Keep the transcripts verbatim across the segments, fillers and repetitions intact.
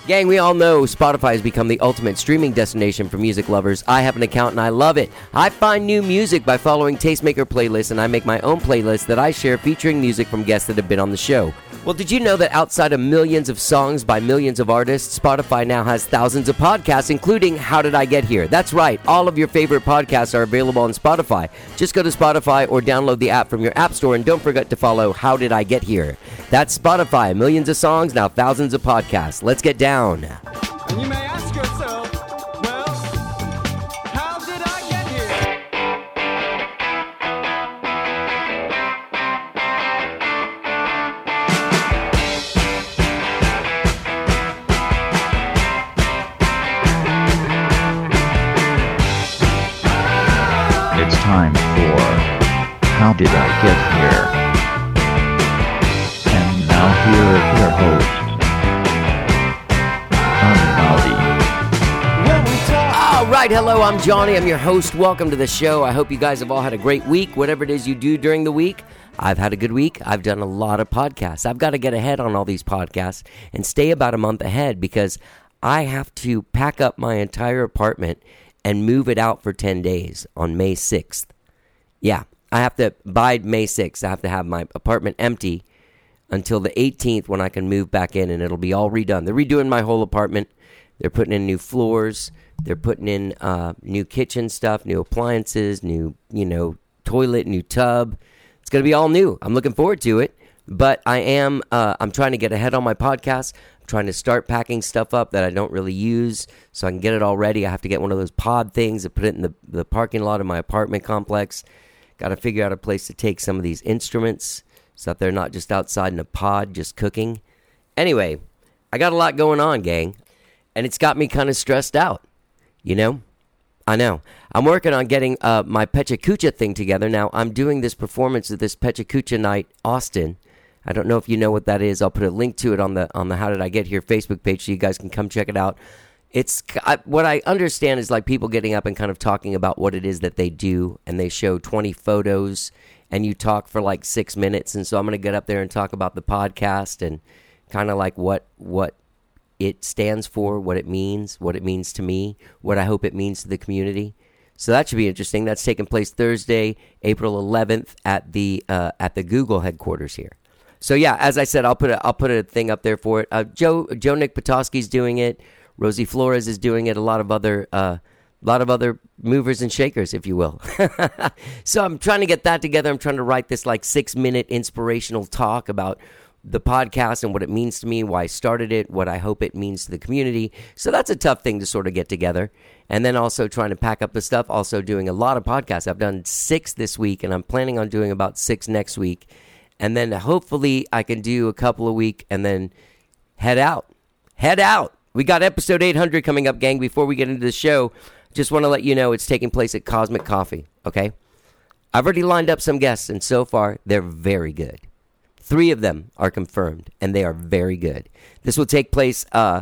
Gang, we all know Spotify has become the ultimate streaming destination for music lovers. I have an account and I love it. I find new music by following Tastemaker playlists, and I make my own playlist that I share featuring music from guests that have been on the show. Well, did you know that outside of millions of songs by millions of artists, Spotify now has thousands of podcasts, including How Did I Get Here? That's right, all of your favorite podcasts are available on Spotify. Just go to Spotify or download the app from your app store, and don't forget to follow How Did I Get Here. That's Spotify, millions of songs, now thousands of podcasts. Let's get down. And you may ask yourself, well, how did I get here? It's time for How Did I Get Here? And now here are your hosts. All right, hello, I'm Johnny. I'm your host. Welcome to the show. I hope you guys have all had a great week, whatever it is you do during the week. I've had a good week. I've done a lot of podcasts. I've got to get ahead on all these podcasts and stay about a month ahead because I have to pack up my entire apartment and move it out for ten days on May sixth. Yeah, I have to, by May sixth, I have to have my apartment empty until the eighteenth when I can move back in and it'll be all redone. They're redoing my whole apartment. They're putting in new floors. They're putting in uh, new kitchen stuff, new appliances, new, you know, toilet, new tub. It's going to be all new. I'm looking forward to it. But I am, uh, I'm trying to get ahead on my podcast. I'm trying to start packing stuff up that I don't really use so I can get it all ready. I have to get one of those pod things and put it in the, the parking lot of my apartment complex. Got to figure out a place to take some of these instruments so that they're not just outside in a pod just cooking. Anyway, I got a lot going on, gang. And it's got me kind of stressed out. You know, I know. I'm working on getting uh, my Pecha Kucha thing together. Now, I'm doing this performance of this Pecha Kucha Night, Austin. I don't know if you know what that is. I'll put a link to it on the on the How Did I Get Here Facebook page so you guys can come check it out. It's I, what I understand is like people getting up and kind of talking about what it is that they do, and they show twenty photos, and you talk for like six minutes. And so I'm going to get up there and talk about the podcast and kind of like what what. it stands for, what it means, what it means to me, what I hope it means to the community. So that should be interesting. That's taking place Thursday, April eleventh at the uh, at the Google headquarters here. So yeah, as I said, I'll put a I'll put a thing up there for it. Uh, Joe Joe Nick Petoskey's doing it. Rosie Flores is doing it. A lot of other uh, lot of other movers and shakers, if you will. So I'm trying to get that together. I'm trying to write this like six minute inspirational talk about the podcast and what it means to me, why I started it, what I hope it means to the community. So that's a tough thing to sort of get together. And then also trying to pack up the stuff, also doing a lot of podcasts. I've done six this week, and I'm planning on doing about six next week. And then hopefully I can do a couple a week and then head out. Head out. We got episode eight hundred coming up, gang. Before we get into the show, just want to let you know it's taking place at Cosmic Coffee, okay? I've already lined up some guests, and so far they're very good. Three of them are confirmed, and they are very good. This will take place uh,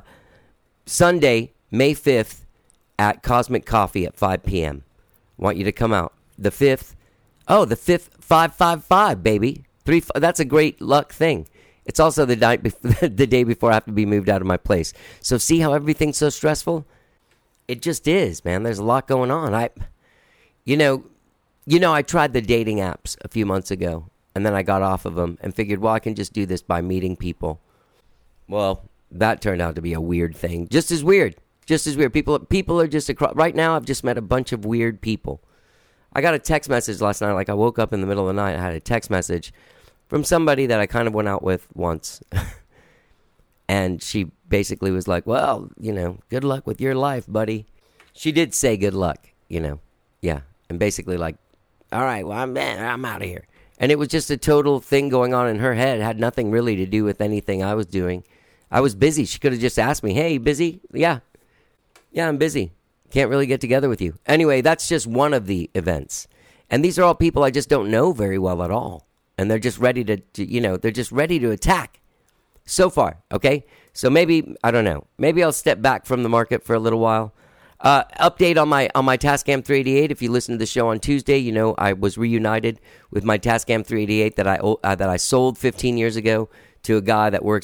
Sunday, May fifth, at Cosmic Coffee at five p.m. Want you to come out. The fifth, oh, the fifth, five five five, baby. Three. That's a great luck thing. It's also the night, bef- the day before I have to be moved out of my place. So see how everything's so stressful? It just is, man. There's a lot going on. I, you know, you know, I tried the dating apps a few months ago. And then I got off of them and figured, well, I can just do this by meeting people. Well, that turned out to be a weird thing. Just as weird. Just as weird. People people are just across. Right now, I've just met a bunch of weird people. I got a text message last night. Like, I woke up in the middle of the night. I had a text message from somebody that I kind of went out with once. And she basically was like, well, you know, good luck with your life, buddy. She did say good luck, you know. Yeah. And basically like, all right, well, I'm, I'm out of here. And it was just a total thing going on in her head. It had nothing really to do with anything I was doing. I was busy. She could have just asked me, hey, busy? Yeah. Yeah, I'm busy. Can't really get together with you. Anyway, that's just one of the events. And these are all people I just don't know very well at all. And they're just ready to, to you know, they're just ready to attack. So far, okay? So maybe, I don't know. Maybe I'll step back from the market for a little while. Uh, update on my on my Tascam three eighty-eight. If you listen to the show on Tuesday, you know I was reunited with my Tascam three eighty-eight that I uh, that I sold fifteen years ago to a guy that works at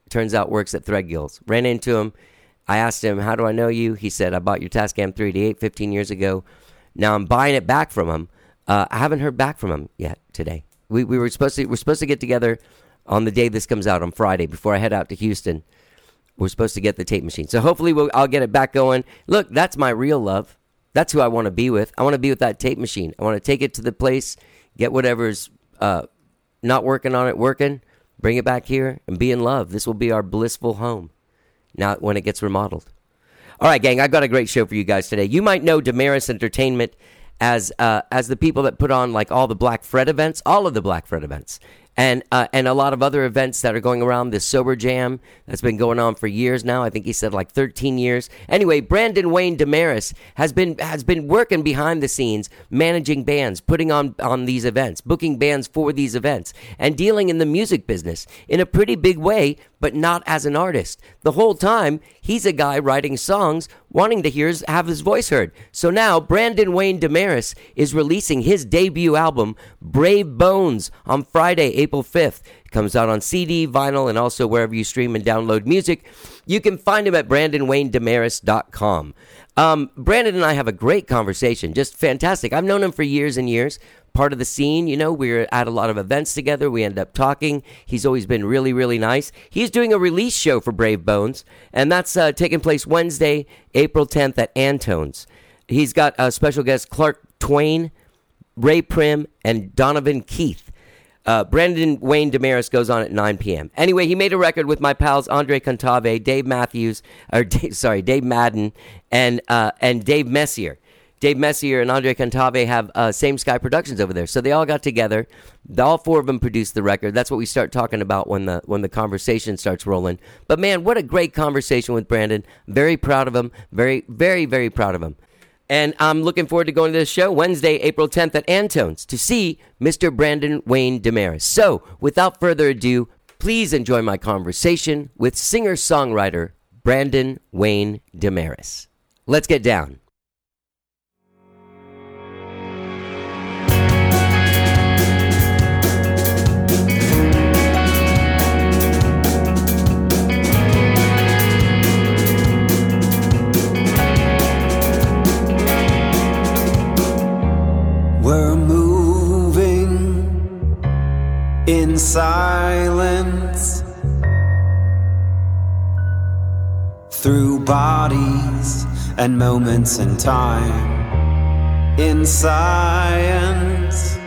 turns out works at Threadgills. Ran into him. I asked him, how do I know you? He said, I bought your Tascam three D eight fifteen years ago. Now I'm buying it back from him. Uh, I haven't heard back from him yet today. We we were supposed to we're supposed to get together on the day this comes out on Friday before I head out to Houston. We're supposed to get the tape machine. So hopefully we'll, I'll get it back going. Look, that's my real love. That's who I want to be with. I want to be with that tape machine. I want to take it to the place, get whatever's uh, not working on it working, bring it back here, and be in love. This will be our blissful home now when it gets remodeled. All right, gang, I've got a great show for you guys today. You might know Damaris Entertainment as uh, as the people that put on like all the Black Fred events, all of the Black Fred events. And uh, and a lot of other events that are going around. This Sober Jam that's been going on for years now. I think he said like thirteen years. Anyway, Brandon Wayne Damaris has been has been working behind the scenes, managing bands, putting on, on these events, booking bands for these events, and dealing in the music business in a pretty big way, but not as an artist. The whole time, he's a guy writing songs, wanting to hear his, have his voice heard. So now, Brandon Wayne Damaris is releasing his debut album, Brave Bones, on Friday, April fifth. It comes out on C D, vinyl, and also wherever you stream and download music. You can find him at brandon wayne damaris dot com. Um, Brandon and I have a great conversation, just fantastic. I've known him for years and years. Part of the scene, you know, we're at a lot of events together. We end up talking. He's always been really, really nice. He's doing a release show for Brave Bones, and that's uh, taking place Wednesday, April tenth at Antone's. He's got uh, special guests Clark Twain, Ray Prim, and Donovan Keith. Uh, Brandon Wayne Damaris goes on at nine p.m. Anyway, he made a record with my pals Andre Cantave, Dave Matthews, or Dave, sorry, Dave Madden, and uh, and Dave Messier. Dave Messier and Andre Cantave have uh, Same Sky Productions over there, so they all got together. All four of them produced the record. That's what we start talking about when the when the conversation starts rolling. But man, what a great conversation with Brandon. Very proud of him. Very, very, very proud of him. And I'm looking forward to going to this show Wednesday, April tenth at Antone's to see Mister Brandon Wayne Damaris. So, without further ado, please enjoy my conversation with singer-songwriter Brandon Wayne Damaris. Let's get down. We're moving in silence through bodies and moments in time. In science,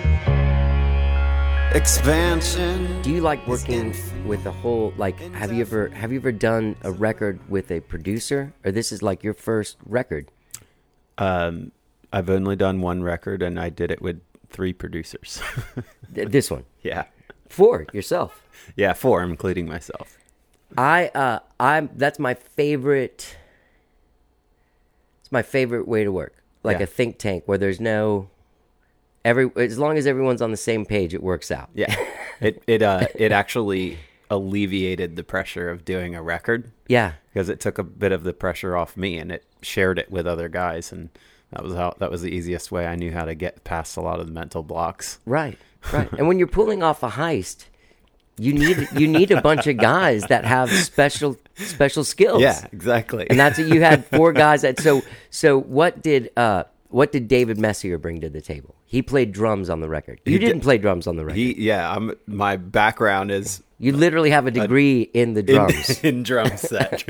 expansion. Do you like working with a whole, like, have you ever have you ever done a record with a producer, or this is like your first record? Um. I've only done one record, and I did it with three producers. This one? Yeah. Four, yourself? Yeah, four, including myself. I, uh, I'm, that's my favorite, it's my favorite way to work. Like Yeah. a think tank where there's no, every, as long as everyone's on the same page, it works out. Yeah. It it uh it actually alleviated the pressure of doing a record. Yeah. Because it took a bit of the pressure off me, and it shared it with other guys, and that was how that was the easiest way I knew how to get past a lot of the mental blocks. Right, right. And when you're pulling off a heist, you need you need a bunch of guys that have special special skills. Yeah, exactly. And that's what you had four guys that so so what did uh what did David Messier bring to the table? He played drums on the record. You He didn't did- play drums on the record. He yeah, I'm my background is you literally have a degree in the in, drums. in drum set.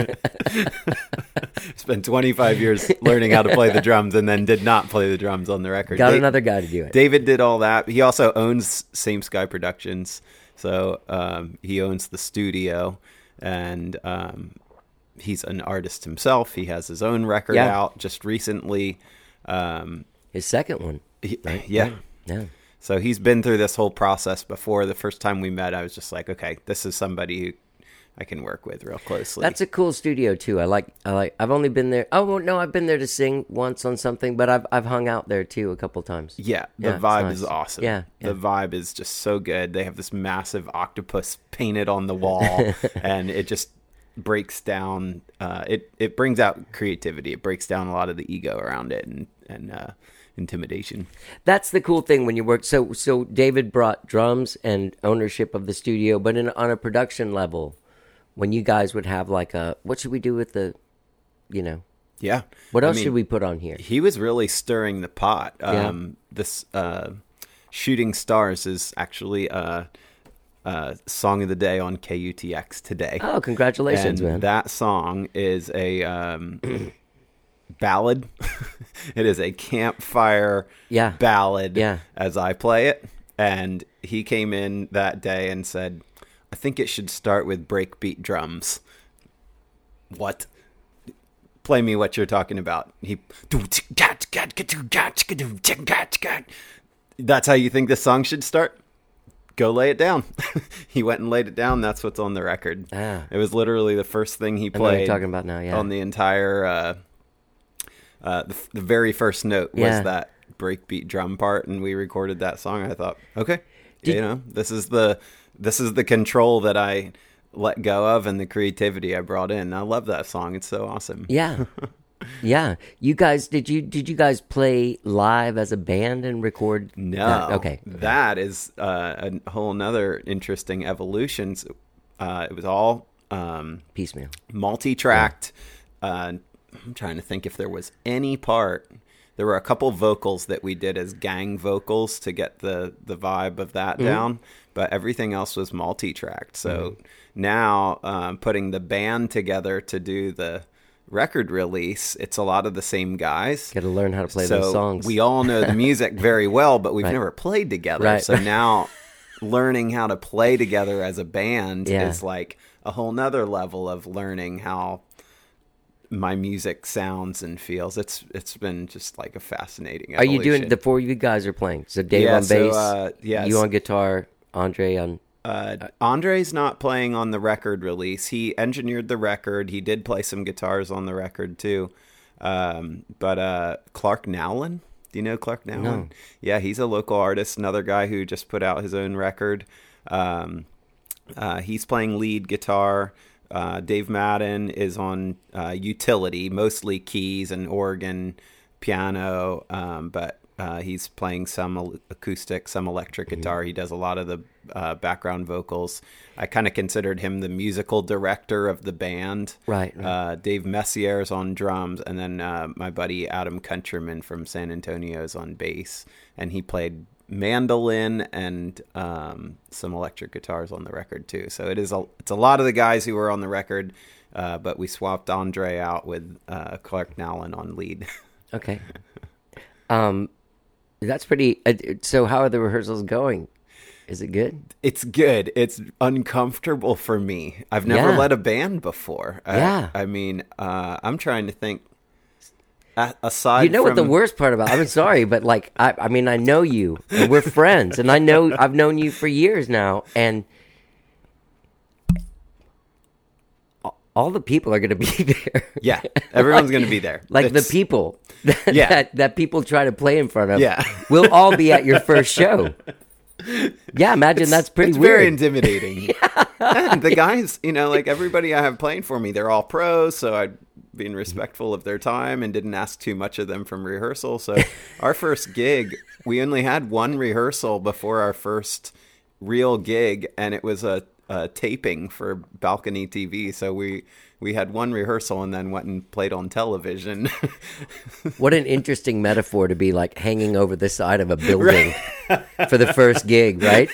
Spent twenty-five years learning how to play the drums, and then did not play the drums on the record. Got Da- another guy to do it. David did all that. He also owns Same Sky Productions, so um, he owns the studio, and um, he's an artist himself. He has his own record Yeah. out just recently. Um, His second one. he- Right? Yeah. Yeah. So he's been through this whole process before. The first time we met, I was just like, okay, this is somebody who I can work with real closely. That's a cool studio too. I like. I like. I've only been there. Oh well, no, I've been there to sing once on something, but I've I've hung out there too a couple times. Yeah, the Yeah, it's vibe nice. is awesome. Yeah, The yeah. vibe is just so good. They have this massive octopus painted on the wall, and it just breaks down. Uh, it it brings out creativity. It breaks down a lot of the ego around it and and uh, intimidation. That's the cool thing when you work. So so David brought drums and ownership of the studio, but in on a production level, when you guys would have like a, what should we do with the, you know, Yeah. what I else mean, should we put on here? He was really stirring the pot. Yeah. Um, This uh, Shooting Stars is actually a, a song of the day on K U T X today. Oh, congratulations, and man. That song is a um, ballad. It is a campfire Yeah. ballad Yeah. as I play it. And he came in that day and said, I think it should start with breakbeat drums. What? Play me what you're talking about. He That's how you think this song should start? Go lay it down. He went and laid it down. That's what's on the record. Ah. It was literally the first thing he I know what played you're talking about now, yeah. on the entire uh, uh, the, the very first note was Yeah. that breakbeat drum part, and we recorded that song. I thought, okay, Did- you know, this is the this is the control that I let go of and the creativity I brought in. I love that song. It's so awesome. Yeah. Yeah. You guys, did you did you guys play live as a band and record? No. that? Okay. That is uh, a whole nother interesting evolution. So, Uh, it was all um, Piecemeal. multi-tracked. Uh, I'm trying to think if there was any part. There were a couple vocals that we did as gang vocals to get the, the vibe of that Mm-hmm. down, but everything else was multi-tracked. So Mm-hmm. now um, putting the band together to do the record release, it's a lot of the same guys. Got to learn how to play so those songs. we all know the music very well, but we've Right. never played together. Right. So now learning how to play together as a band Yeah. is like a whole nother level of learning how my music sounds and feels. It's it's been just like a fascinating Are you doing evolution. the four of you guys are playing? So Dave Yeah, on so, bass, uh, yeah, you so- on guitar, Andre on. Uh, Andre's not playing on the record release. He engineered the record. He did play some guitars on the record too. Um, but uh, Clark Nowlin, do you know Clark Nowlin? No. Yeah, he's a local artist. Another guy who just put out his own record. Um, uh, he's playing lead guitar. Uh, Dave Madden is on uh, utility, mostly keys and organ, piano, um, but uh, he's playing some el- acoustic, some electric guitar. He does a lot of the uh, background vocals. I kind of considered him the musical director of the band. Right, right. Uh, Dave Messier is on drums, and then uh, my buddy Adam Countryman from San Antonio is on bass, and he played mandolin and um, some electric guitars on the record too. So it is a it's a lot of the guys who were on the record, uh, but we swapped Andre out with uh, Clark Nowlin on lead. Okay. Um, that's pretty. Uh, so how are the rehearsals going? Is it good? It's good. It's uncomfortable for me. I've never Yeah. led a band before. I, Yeah. I mean, uh, I'm trying to think. A- aside, You know what the from- worst part about? I'm sorry, but like I, I mean, I know you, and we're friends, and I know I've known you for years now, and all the people are going to be there. Yeah, everyone's going to be there. Like It's- the people that, Yeah. that that people try to play in front of. Yeah. We'll all be at your first show. Yeah, imagine that's pretty it's weird. very intimidating. And the guys, you know, like everybody I have playing for me, they're all pros, so I'm being respectful of their time and didn't ask too much of them from rehearsal. So our first gig, we only had one rehearsal before our first real gig, and it was a, a taping for Balcony T V. So we we had one rehearsal and then went and played on television. What an interesting metaphor to be like hanging over the side of a building for the first gig, right?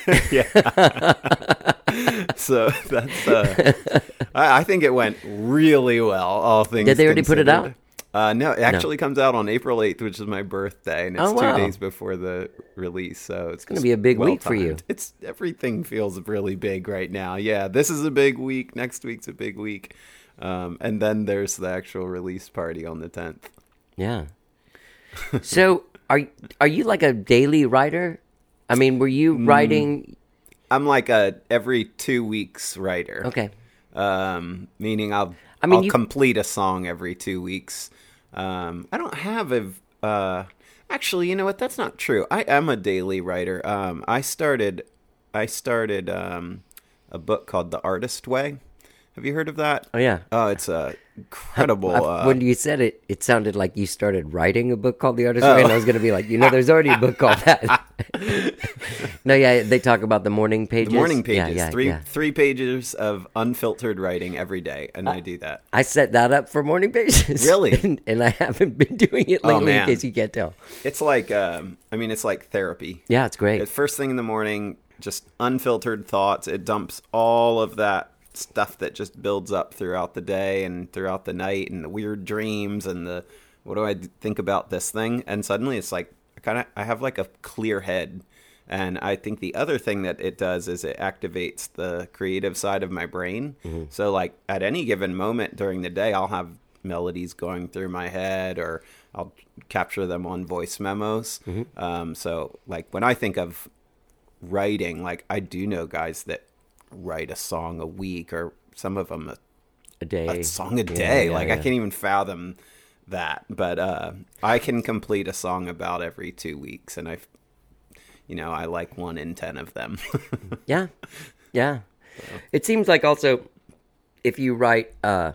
So that's uh, I, I think it went really well. All things Did they already put it considered. out? Uh, no, it actually comes out on April eighth, which is my birthday, and it's Oh, wow. two days before the release. So it's gonna just be a big well week for you. timed. It's everything feels really big right now. Yeah, this is a big week. Next week's a big week, um, and then there's the actual release party on the tenth. Yeah. So are are you like a daily writer? I mean, were you Mm. writing? I'm like a every two weeks writer. Okay. Um, meaning I'll I mean, I'll you- complete a song every two weeks. Um, I don't have a. Uh, actually, you know what? That's not true. I am a daily writer. Um, I started. I started um, a book called The Artist Way. Have you heard of that? Oh, yeah. Oh, it's a incredible. I- uh, when you said it, it sounded like you started writing a book called The Artist's Way, and I was going to be like, you know, there's already a book called that. No, yeah, they talk about the morning pages. the morning Yeah, pages, yeah, three yeah. three pages of unfiltered writing every day, and I do that. I set that up for morning pages. Really? and, and I haven't been doing it Oh, lately, in man. case you can't tell. It's like, um, I mean, it's like therapy. Yeah, it's great. At first thing in the morning, just unfiltered thoughts. It dumps all of that stuff that just builds up throughout the day and throughout the night, and the weird dreams and the what do I think about this thing? And suddenly it's like I kind of I have like a clear head. And I think the other thing that it does is it activates the creative side of my brain. Mm-hmm. So like at any given moment during the day, I'll have melodies going through my head, or I'll capture them on voice memos. Mm-hmm. Um, so like when I think of writing, like I do know guys that write a song a week, or some of them a, A day. a song a Yeah, day. yeah, like I yeah. can't even fathom that. But uh, I can complete a song about every two weeks, and I, you know, I like one in ten of them. Yeah, yeah. It seems like also, if you write uh,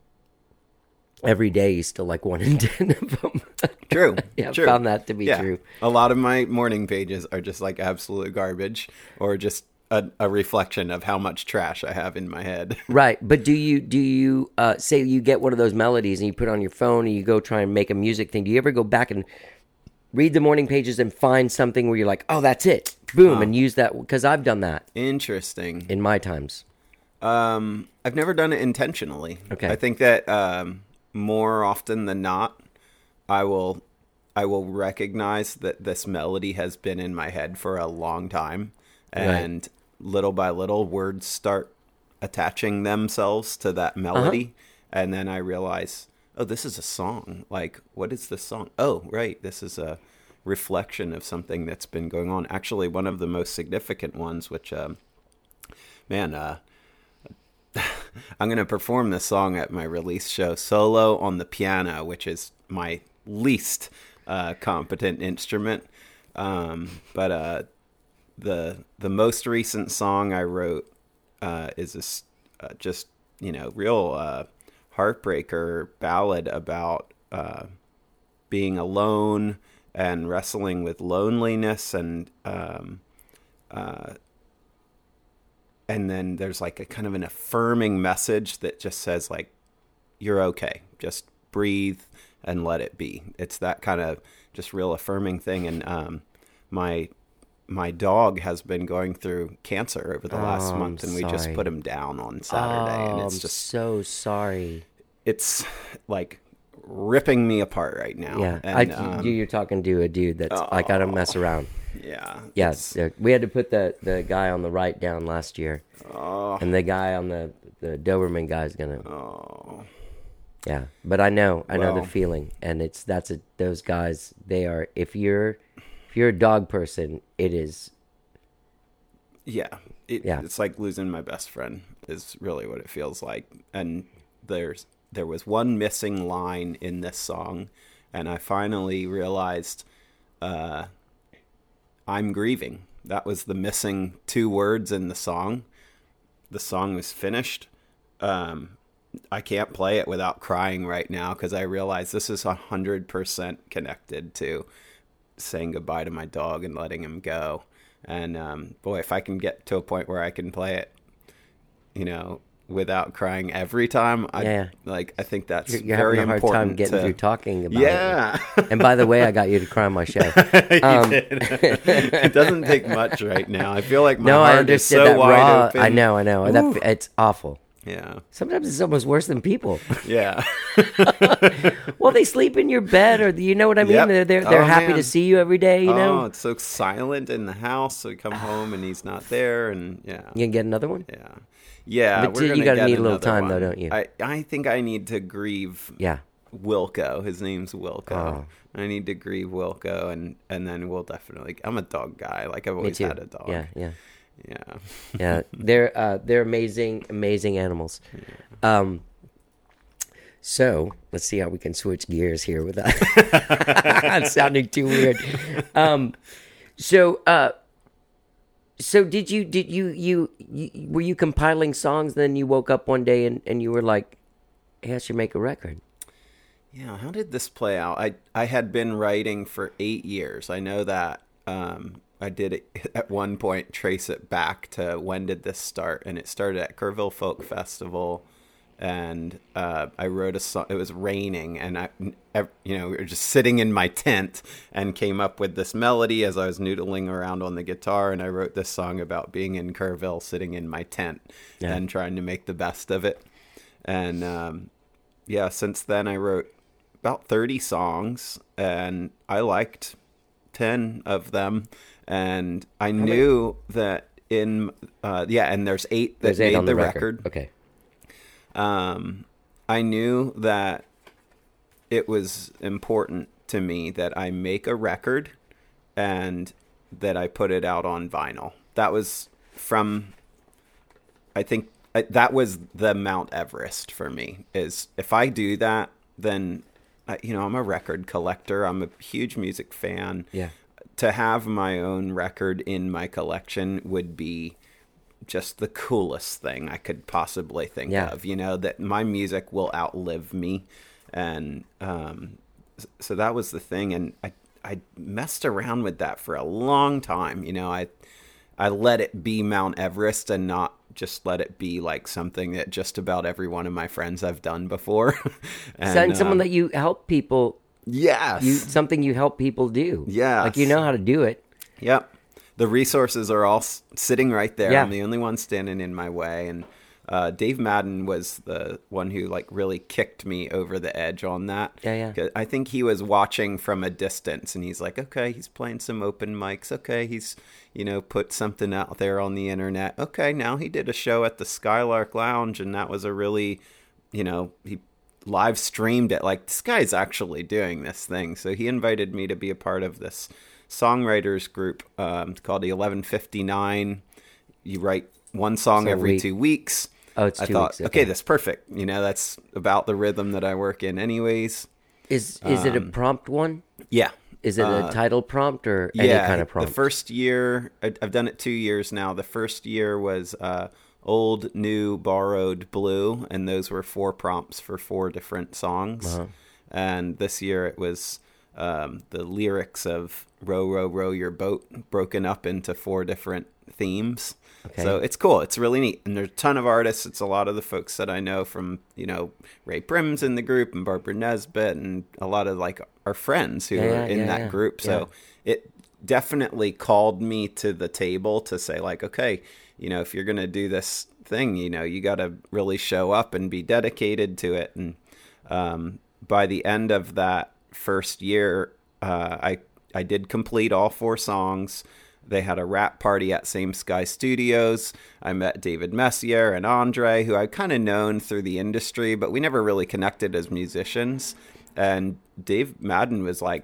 every day, you still like one in ten of them. True. Yeah, I true. found that to be Yeah. true. A lot of my morning pages are just like absolute garbage, or just a, a reflection of how much trash I have in my head. Right, but do you do you uh, say you get one of those melodies and you put it on your phone and you go try and make a music thing? Do you ever go back and read the morning pages and find something where you're like, oh, that's it, boom, and use that? Because I've done that Interesting. in my times. Um, I've never done it intentionally. Okay. I think that um, more often than not, I will I will recognize that this melody has been in my head for a long time, and little by little, words start attaching themselves to that melody, and then I realize, oh, this is a song. Like, what is this song? Oh, right, this is a reflection of something that's been going on. Actually, one of the most significant ones, which, um, man, uh, I'm going to perform this song at my release show solo on the piano, which is my least uh, competent instrument. Um, but uh, the the most recent song I wrote uh, is this uh, just, you know, real uh, heartbreaker ballad about uh, being alone and wrestling with loneliness, and um, uh, and then there's like a kind of an affirming message that just says like, you're okay, just breathe and let it be. It's that kind of just real affirming thing. And um, my my dog has been going through cancer over the last Oh, month, I'm and we just sorry. put him down on Saturday, and Oh, it's I'm just so sorry. it's like ripping me apart right now. Yeah, and, I, um, you, you're talking to a dude that's like, I don't mess around. yeah, Yes, it's- we had to put the, the guy on the right down last year, Oh, and the guy on the the Doberman guy is gonna. oh, Yeah, but I know, I know Well- the feeling, and it's that's a those guys. They are if you're if you're a dog person, it is. yeah. It, Yeah. It's like losing my best friend is really what it feels like. And there's there was one missing line in this song, and I finally realized uh, I'm grieving. That was the missing two words in the song. The song was finished. Um, I can't play it without crying right now, because I realize this is one hundred percent connected to saying goodbye to my dog and letting him go. And um, boy, if I can get to a point where I can play it, you know, without crying every time, I Yeah. like. I think that's You're, you're very having a hard important. time getting to, through talking about Yeah. it. And by the way, I got you to cry on my show. Um, It doesn't take much right now. I feel like my no, I heart is understood so that wide raw. open. I know, I know. Ooh. That it's awful. Yeah. Sometimes it's almost worse than people. Yeah. Well, they sleep in your bed, or you know what I mean. Yep. They're they're, they're Oh, happy man. to see you every day. You Oh, know, it's so silent in the house. So we come home and he's not there, and yeah. you can get another one. Yeah. Yeah. But we're you gonna gotta get need a little another time, though, one. don't you? I, I think I need to grieve Yeah. Wilco. His name's Wilco. Oh. I need to grieve Wilco, and, and then we'll definitely. I'm a dog guy. Like I've Me always too. had a dog. Yeah, yeah, Yeah. yeah. They're uh, they're amazing, amazing animals. Um. So let's see how we can switch gears here without it's sounding too weird. Um. So uh. So did you did you, you you were you compiling songs? Then you woke up one day and, and you were like, "Hey, I should make a record." Yeah, how did this play out? I I had been writing for eight years. I know that. Um, I did it at one point trace it back to when did this start, and it started at Kerrville Folk Festival, and uh, I wrote a song. It was raining, and I, you know, we were just sitting in my tent and came up with this melody as I was noodling around on the guitar, and I wrote this song about being in Kerrville, sitting in my tent, yeah. and trying to make the best of it. And um, yeah, since then I wrote about thirty songs, and I liked ten of them, and I knew that in uh, yeah, and there's eight that there's eight made on the, the record. record. Okay. Um, I knew that it was important to me that I make a record and that I put it out on vinyl. That was from, I think that was the Mount Everest for me, is if I do that, then, I, you know, I'm a record collector. I'm a huge music fan. Yeah. To have my own record in my collection would be just the coolest thing I could possibly think yeah. of, you know, that my music will outlive me. And um, so that was the thing. And I, I messed around with that for a long time. You know, I, I let it be Mount Everest and not just let it be like something that just about every one of my friends I've done before. and, and someone um, that you help people. Yes. You, something you help people do. Yes. Like you know how to do it. Yep. The resources are all s- sitting right there. Yeah. I'm the only one standing in my way. And uh, Dave Madden was the one who like really kicked me over the edge on that. Yeah, yeah. 'Cause I think he was watching from a distance, and he's like, okay, he's playing some open mics. Okay, he's, you know, put something out there on the internet. Okay, now he did a show at the Skylark Lounge, and that was a really, you know, he live streamed it. Like, this guy's actually doing this thing. So he invited me to be a part of this songwriters group um, called the eleven fifty-nine. You write one song So every week. two weeks. Oh, it's I two thought, weeks. okay. that's perfect. You know, that's about the rhythm that I work in anyways. Is is it a prompt one? Yeah. Is it Uh, a title prompt or any yeah, kind of prompt? The first year, I- I've done it two years now. The first year was uh, old, new, borrowed, blue, and those were four prompts for four different songs. Uh-huh. And this year it was um, the lyrics of Row, Row, Row Your Boat broken up into four different themes. Okay. So it's cool. It's really neat. And there's a ton of artists. It's a lot of the folks that I know from, you know, Ray Prim's in the group and Barbara Nesbitt and a lot of like our friends who Yeah, are yeah, in yeah, that yeah. group. So it definitely called me to the table to say like, okay, you know, if you're going to do this thing, you know, you got to really show up and be dedicated to it. And um, by the end of that first year, uh, I, I did complete all four songs. They had a rap party at Same Sky Studios. I met David Messier and Andre, who I'd kind of known through the industry, but we never really connected as musicians. And Dave Madden was like,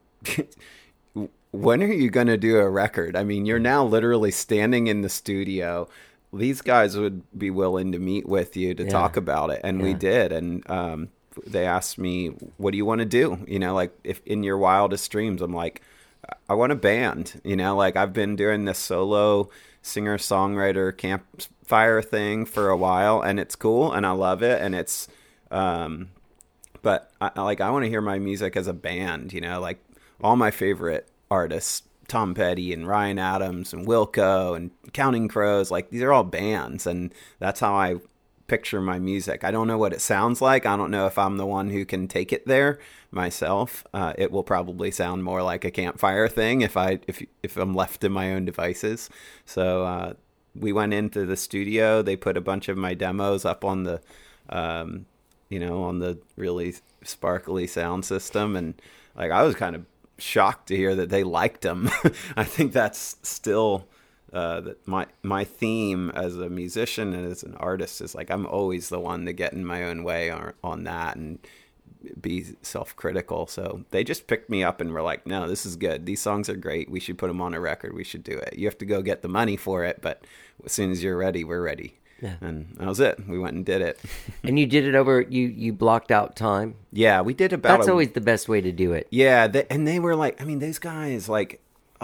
when are you going to do a record? I mean, you're now literally standing in the studio. These guys would be willing to meet with you to Yeah. talk about it. And we Yeah. did. And um, they asked me, what do you want to do? You know, like if in your wildest dreams, I'm like, I want a band, you know, like I've been doing this solo singer songwriter campfire thing for a while, and it's cool and I love it. And it's, um, but I, like, I want to hear my music as a band, you know, like all my favorite artists, Tom Petty and Ryan Adams and Wilco and Counting Crows, like these are all bands. And that's how I picture my music. I don't know what it sounds like. I don't know if I'm the one who can take it there myself. Uh, it will probably sound more like a campfire thing if I if if I'm left to my own devices. So uh, we went into the studio. They put a bunch of my demos up on the, um, you know, on the really sparkly sound system, and like I was kind of shocked to hear that they liked them. I think that's still. Uh, that my my theme as a musician and as an artist is like I'm always the one to get in my own way on, on that and be self-critical. So they just picked me up and were like, no, this is good. These songs are great. We should put them on a record. We should do it. You have to go get the money for it, but as soon as you're ready, we're ready. Yeah. And that was it. We went and did it. And you did it over, you, you blocked out time? Yeah, we did about That's a, always the best way to do it. Yeah, they, and they were like, I mean, these guys, like,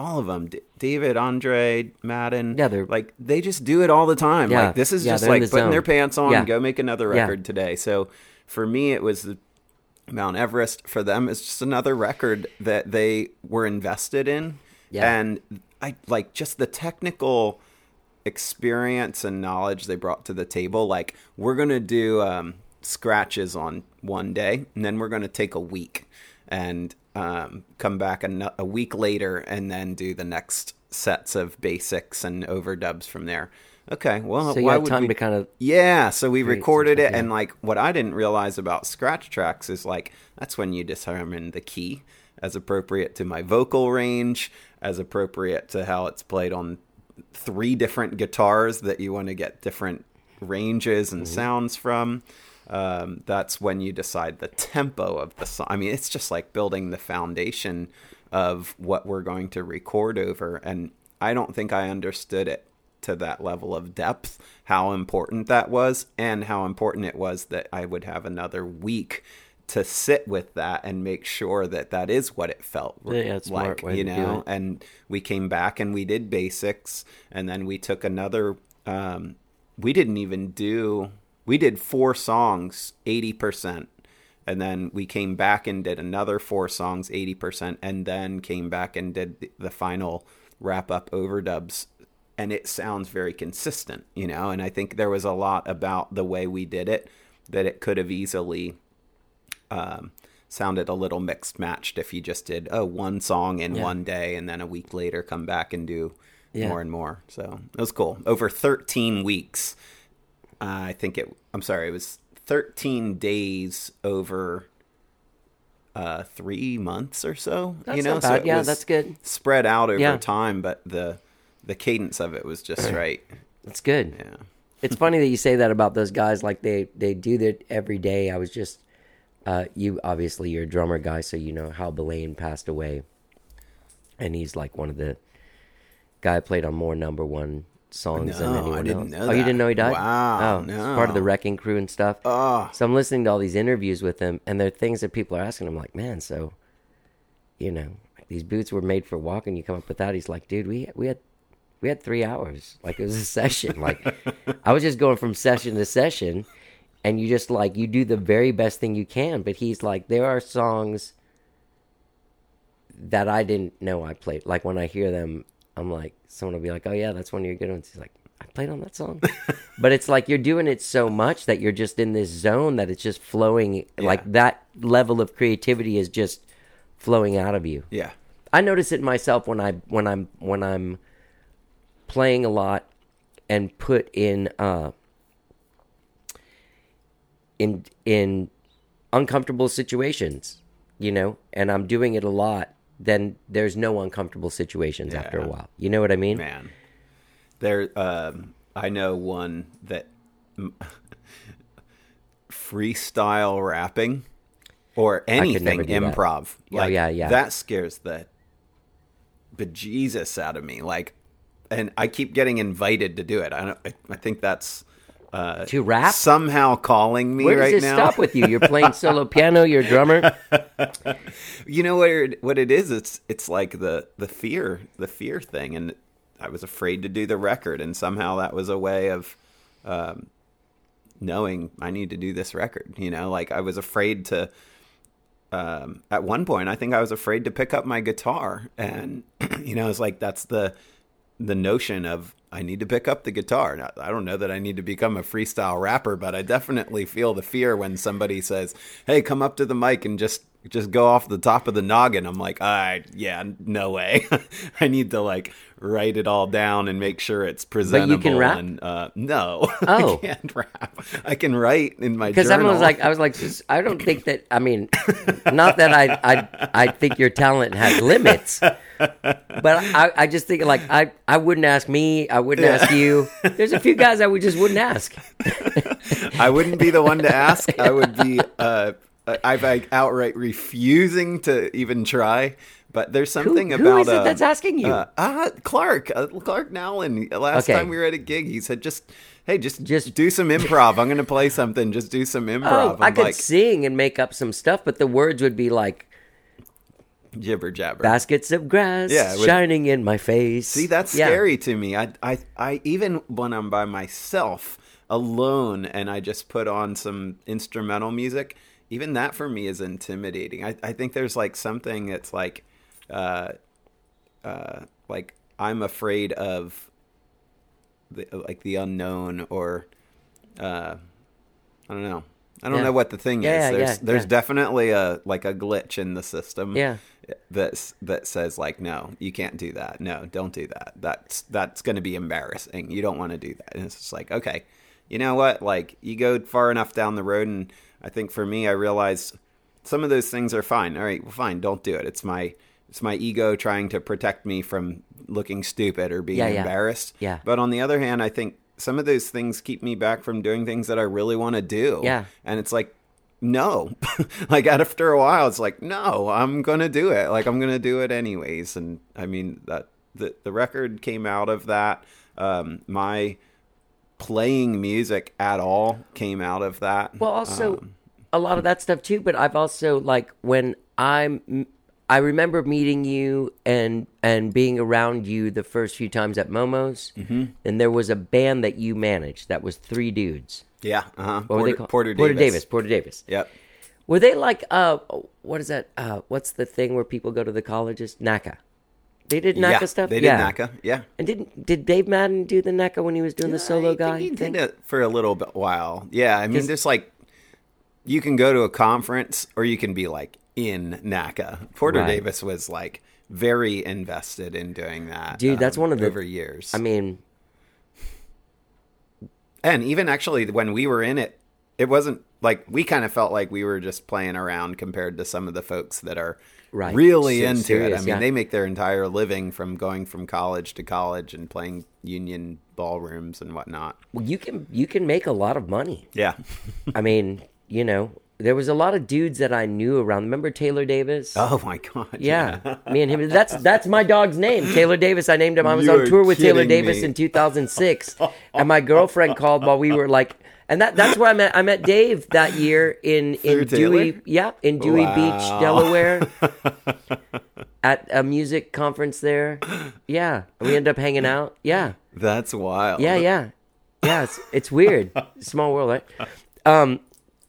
all of them, D- David, Andre, Madden, Yeah, they're- like they just do it all the time. Yeah. Like this is Yeah, just they're in like the putting zone. their pants on Yeah. and go make another Yeah. record today. So for me, it was the Mount Everest. For them, it's just another record that they were invested in. Yeah. And I like just the technical experience and knowledge they brought to the table. Like, we're going to do um, scratches on one day, and then we're going to take a week and um, come back a, no- a week later and then do the next sets of basics and overdubs from there. Okay, well, So you why had would time we... to kind of Yeah, so we create some recorded stuff, it, yeah. and like what I didn't realize about scratch tracks is like that's when you determine the key as appropriate to my vocal range, as appropriate to how it's played on three different guitars that you want to get different ranges and Mm-hmm. sounds from. Um, that's when you decide the tempo of the song. I mean, it's just like building the foundation of what we're going to record over, and I don't think I understood it to that level of depth, how important that was, and how important it was that I would have another week to sit with that and make sure that that is what it felt Yeah, it's a smart like, way you to do know. it. And we came back and we did basics, and then we took another. Um, we didn't even do. We did four songs, eighty percent. And then we came back and did another four songs, eighty percent, and then came back and did the, the final wrap-up overdubs. And it sounds very consistent, you know? And I think there was a lot about the way we did it that it could have easily um, sounded a little mixed-matched if you just did, oh, one song in Yeah. one day and then a week later come back and do Yeah. more and more. So it was cool. Over thirteen weeks. Uh, I think it, I'm sorry, it was thirteen days over uh, three months or so. That's you know, not so bad. it Yeah, was that's good. Spread out over Yeah. time, but the the cadence of it was just right. That's good. Yeah. It's funny that you say that about those guys. Like they, they do that every day. I was just, uh, you obviously you're a drummer guy, so you know Hal Belaine passed away, and he's like one of the guy who played on more number one songs than No, I anyone didn't else. know Oh, you that. didn't know he died? Wow, Oh, no. it's part of the Wrecking Crew and stuff. Oh. So I'm listening to all these interviews with him, and there are things that people are asking him, like, man, so, you know, these boots were made for walking. You come up with that. He's like, dude, we we had we had three hours. Like, it was a session. Like, I was just going from session to session, and you just, like, you do the very best thing you can. But he's like, there are songs that I didn't know I played. Like, when I hear them, I'm like, someone will be like, oh, yeah, that's one of your good ones. He's like, I played on that song. But it's like you're doing it so much that you're just in this zone that it's just flowing. Like, that level of creativity is just flowing out of you. Yeah. I notice it myself when I when I'm when I'm playing a lot and put in uh in in uncomfortable situations, you know, and I'm doing it a lot, then there's no uncomfortable situations after a Yeah. while. You know what I mean? Man, there. Um, I know one that freestyle rapping or anything never do that. improv. Oh, Like, yeah, yeah. That scares the bejesus out of me. Like, and I keep getting invited to do it. I don't. I, I think that's. Uh, To rap? somehow calling me Where does right this now. stop with you? You're playing solo piano, you're a drummer. You know what it, what it is? It's it's like the the fear, the fear thing, and I was afraid to do the record, and somehow that was a way of um, knowing I need to do this record. You know, like I was afraid to. Um, at one point, I think I was afraid to pick up my guitar, and you know, it's like that's the the notion of I need to pick up the guitar. Now, I don't know that I need to become a freestyle rapper, but I definitely feel the fear when somebody says, "Hey, come up to the mic and just just go off the top of the noggin." I'm like, "I yeah, no way." I need to like write it all down and make sure it's presentable. rap? And, uh, no, Oh. I can't rap. I can write in my Because journal. I was like, I was like, just- I don't think that. I mean, not that I, I, I think your talent has limits, but I, I just think like I, I wouldn't ask me, I wouldn't ask you. There's a few guys I would just wouldn't ask. I wouldn't be the one to ask. I would be, uh, I've like outright refusing to even try. But there's something who about is it uh, that's asking you? Uh, uh, Clark, uh, Clark Nowlin. Last Okay. time we were at a gig, he said, "Just hey, just Just- do some improv. I'm going to play something. Just do some improv." Oh, I I'm could like, sing and make up some stuff, but the words would be like Jibber jabber. Baskets of grass Yeah, with- shining in my face. See, that's Yeah. scary to me. I, I, I, even when I'm by myself, alone, and I just put on some instrumental music, even that for me is intimidating. I, I think there's like something that's like, uh, uh, like I'm afraid of the, like the unknown, or, uh, I don't know. I don't Yeah. know what the thing Yeah, is. yeah, There's yeah, there's yeah. definitely a like a glitch in the system. Yeah. That's that says like, no, you can't do that. No, don't do that. That's that's going to be embarrassing. You don't want to do that. And it's just like, okay, you know what? Like, you go far enough down the road, and I think for me, I realized some of those things are fine. All right, well, fine, don't do it. It's my it's my ego trying to protect me from looking stupid or being Yeah, yeah. embarrassed. Yeah. But on the other hand, I think some of those things keep me back from doing things that I really want to do. Yeah. And it's like, no, like after a while, it's like, no, I'm going to do it. Like, I'm going to do it anyways. And I mean, that the, the record came out of that. Um, my playing music at all came out of that. Well, also Um, a lot of that stuff too. But I've also like when I'm, I remember meeting you and and being around you the first few times at Momo's, mm-hmm. and there was a band that you managed that was three dudes. yeah. Uh-huh. What were Porter, they called? Porter Davis. Porter Davis. Porter Davis. Yep. Were they like uh, what is that? Uh, what's the thing where people go to the colleges? NACA. They did NACA yeah, stuff. They did yeah. NACA. Yeah. And didn't did Dave Madden do the NACA when he was doing the solo I guy? think he thing? did it for a little bit while. Yeah, I mean, 'Cause- there's like, you can go to a conference or you can be like in NACA. Porter Right. Davis was like very invested in doing that. Dude, that's um, one of the- over years. I mean, and even actually when we were in it, it wasn't like, we kind of felt like we were just playing around compared to some of the folks that are Right. really Se- into serious, it. I mean, yeah. they make their entire living from going from college to college and playing union ballrooms and whatnot. well, you can you can make a lot of money. Yeah. I mean, you know, there was a lot of dudes that I knew around. Remember Taylor Davis? Oh my God. Yeah, me and him. That's that's my dog's name, Taylor Davis. I named him. I was You on are tour with Taylor kidding Davis me. in two thousand six, and my girlfriend called while we were like, and that that's where I met I met Dave that year in Through in Dewey, Taylor? yeah, in Dewey Wow. Beach, Delaware, at a music conference there. Yeah, and we ended up hanging out. Yeah, That's wild. yeah, yeah, yeah. It's it's weird, small world, right? Um,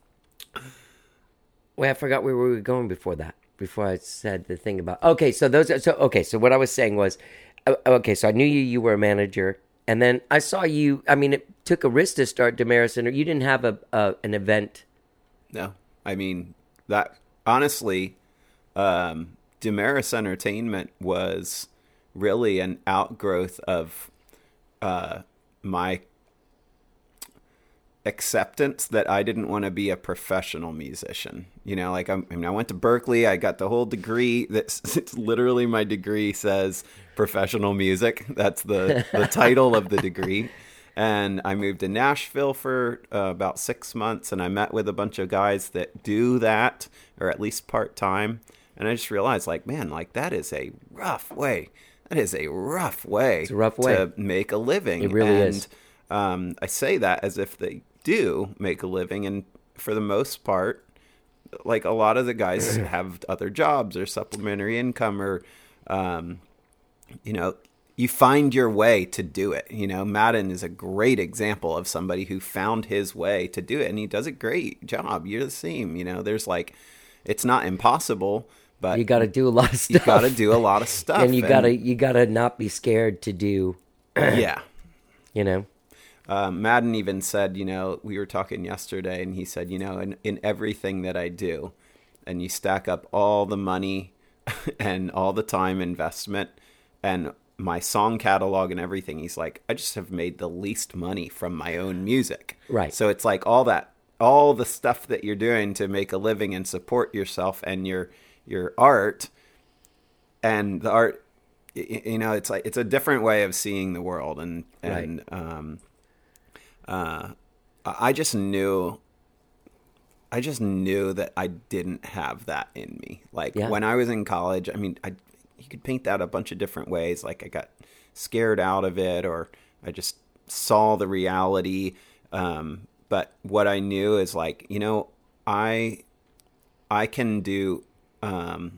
wait, I forgot where we were going before that. Before I said the thing about okay, so those are, so okay. So what I was saying was, uh, okay, so I knew you you were a manager, and then I saw you. I mean, it took a risk to start Damaris Center. You didn't have a, a an event. No, I mean, that honestly, um, Damaris Entertainment was really an outgrowth of uh, my acceptance that I didn't want to be a professional musician. You know, like I'm, I mean, I went to Berkeley. I got the whole degree. That's it's literally my degree says professional music. That's the the title of the degree. And I moved to Nashville for uh, about six months, and I met with a bunch of guys that do that, or at least part time. And I just realized, like, man, like that is a rough way. That is a rough way. It's a rough way. to make a living. It really and, is. Um, I say that as if they do make a living, and for the most part, like a lot of the guys have other jobs or supplementary income, or um, you know, you find your way to do it. You know, Madden is a great example of somebody who found his way to do it, and he does a great job. You're the same. You know, there's like, it's not impossible, but You got to do a lot of stuff. you got to do a lot of stuff, and you gotta you gotta not be scared to do. yeah. You know, Um, Madden even said, you know, we were talking yesterday, and he said, you know, in, in everything that I do, and you stack up all the money and all the time investment and my song catalog and everything, he's like, I just have made the least money from my own music. Right. So it's like all that, all the stuff that you're doing to make a living and support yourself and your your art, and the art, y- you know, it's like it's a different way of seeing the world, and and um. Uh, I just knew, I just knew that I didn't have that in me. Like Yeah. when I was in college, I mean, I, you could paint that a bunch of different ways. Like I got scared out of it, or I just saw the reality. Um, but what I knew is like, you know, I, I can do, um,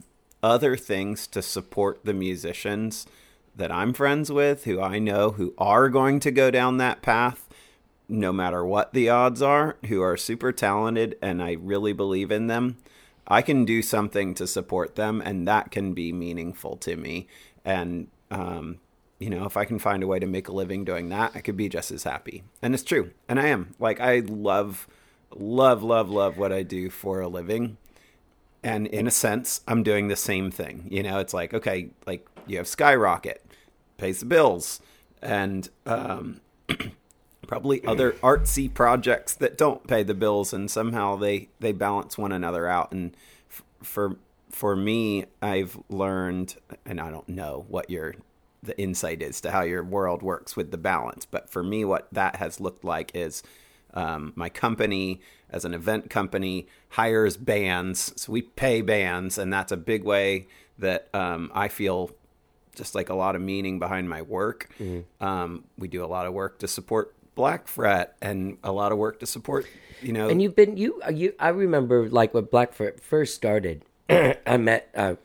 other things to support the musicians that I'm friends with, who I know who are going to go down that path, no matter what the odds are, who are super talented, and I really believe in them, I can do something to support them, and that can be meaningful to me. And, um, you know, if I can find a way to make a living doing that, I could be just as happy. And it's true. And I am. Like, I love, love, love, love what I do for a living. And in a sense, I'm doing the same thing. You know, it's like, okay, like you have Skyrocket, pays the bills, and um, probably other artsy projects that don't pay the bills, and somehow they, they balance one another out. And f- for for me, I've learned, and I don't know what your the insight is to how your world works with the balance, but for me, what that has looked like is um, my company, as an event company, hires bands. So we pay bands, and that's a big way that um, I feel just like a lot of meaning behind my work. Mm-hmm. Um, we do a lot of work to support Black Fret, and a lot of work to support, you know. And you've been you you. I remember like when Black Fret first started. I met uh,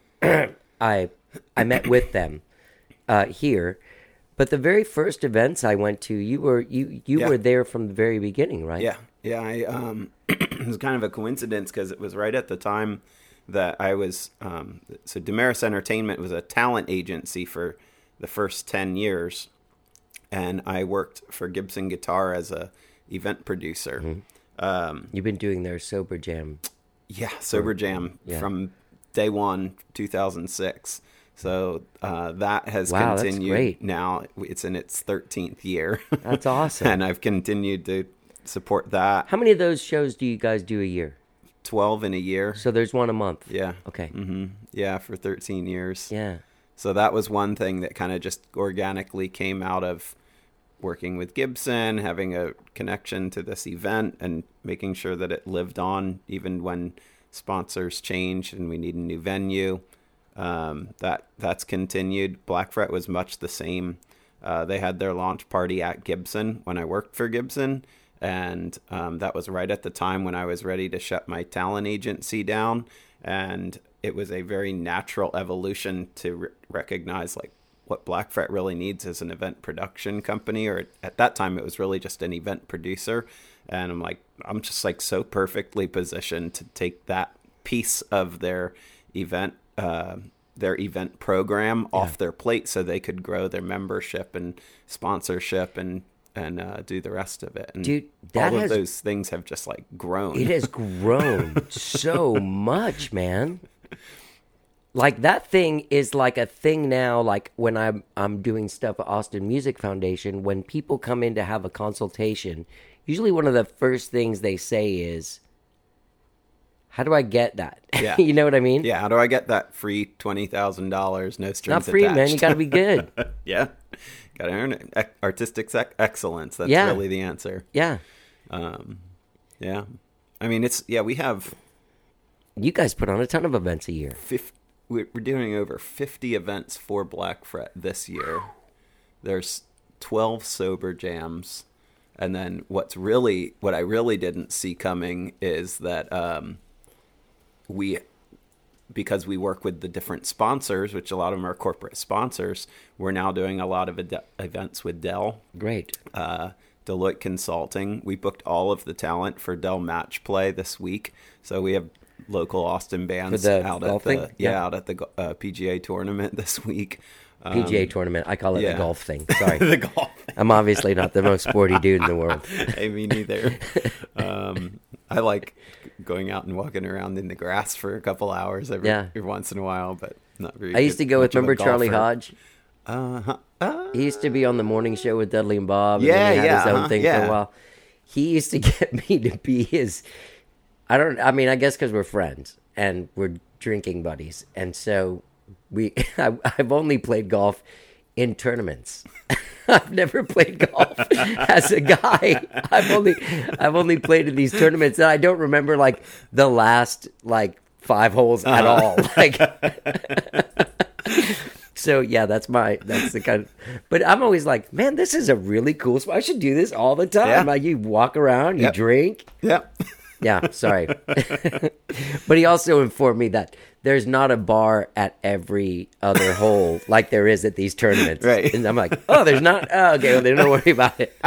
I I met with them uh, here, but the very first events I went to, you were you you Yeah. were there from the very beginning, right? Yeah, yeah. I um, it was kind of a coincidence because it was right at the time that I was. Um, so Damaris Entertainment was a talent agency for the first ten years, and I worked for Gibson Guitar as a event producer. Mm-hmm. Um, You've been doing their Sober Jam. yeah, Sober Jam Yeah. from day one, two thousand six. So uh, that has Wow, that's continued. great. Now it's in its thirteenth year. That's awesome. And I've continued to support that. How many of those shows do you guys do a year? twelve in a year. So there's one a month. Yeah. Okay. hmm Yeah, for thirteen years. Yeah. So that was one thing that kind of just organically came out of working with Gibson, having a connection to this event, and making sure that it lived on even when sponsors changed and we need a new venue. Um, that that's continued. Black Fret was much the same. Uh, they had their launch party at Gibson when I worked for Gibson, and um, that was right at the time when I was ready to shut my talent agency down. And it was a very natural evolution to re- recognize like what Black Fret really needs is an event production company, or at that time it was really just an event producer. And I'm like, I'm just like so perfectly positioned to take that piece of their event, uh, their event program Yeah. off their plate so they could grow their membership and sponsorship and, and uh, do the rest of it. And Dude, that all of has- those things have just like grown. It has grown so much, man. Like that thing is like a thing now. Like when I'm I'm doing stuff at Austin Music Foundation, when people come in to have a consultation, usually one of the first things they say is, "How do I get that?" Yeah. You know what I mean? Yeah, how do I get that free twenty thousand dollars, no strings Not free, attached? man. You got to be good. Yeah, got to earn it. Ec- Artistic sec- excellence. That's Yeah. really the answer. Yeah. Um, yeah, I mean it's yeah. We have You guys put on a ton of events a year. fifty, we're we're doing over fifty events for Black Fret this year. There's twelve sober jams, and then what's really what I really didn't see coming is that um, we. Because we work with the different sponsors, which a lot of them are corporate sponsors, we're now doing a lot of ed- events with Dell, Great. uh, Deloitte Consulting. We booked all of the talent for Dell Match Play this week, so we have local Austin bands the out at golf the thing? yeah, Yeah. out at the go- uh, P G A tournament this week. P G A Um, tournament. I call it yeah. the golf thing. Sorry. the golf. I'm obviously not the most sporty dude in the world. Hey, me neither. Um, I like going out and walking around in the grass for a couple hours every, Yeah. every once in a while, but not very. I used to good- go with, much of a remember Charlie golfer. Hodge? Uh-huh. Uh, He used to be on the morning show with Dudley and Bob. And Yeah, then he had yeah, his own uh-huh, thing for yeah. a while. He used to get me to be his. I don't. I mean, I guess because we're friends and we're drinking buddies, and so we. I, I've only played golf in tournaments. I've never played golf as a guy. I've only. I've only played in these tournaments, and I don't remember like the last like five holes at all. Like. So yeah, that's my that's the kind of, but I'm always like, man, this is a really cool spot. I should do this all the time. Yeah. Like you walk around, you Yep. drink. yeah. Yeah, sorry. But he also informed me that there's not a bar at every other hole like there is at these tournaments. Right. And I'm like, oh, there's not? Oh, okay, well, then don't worry about it.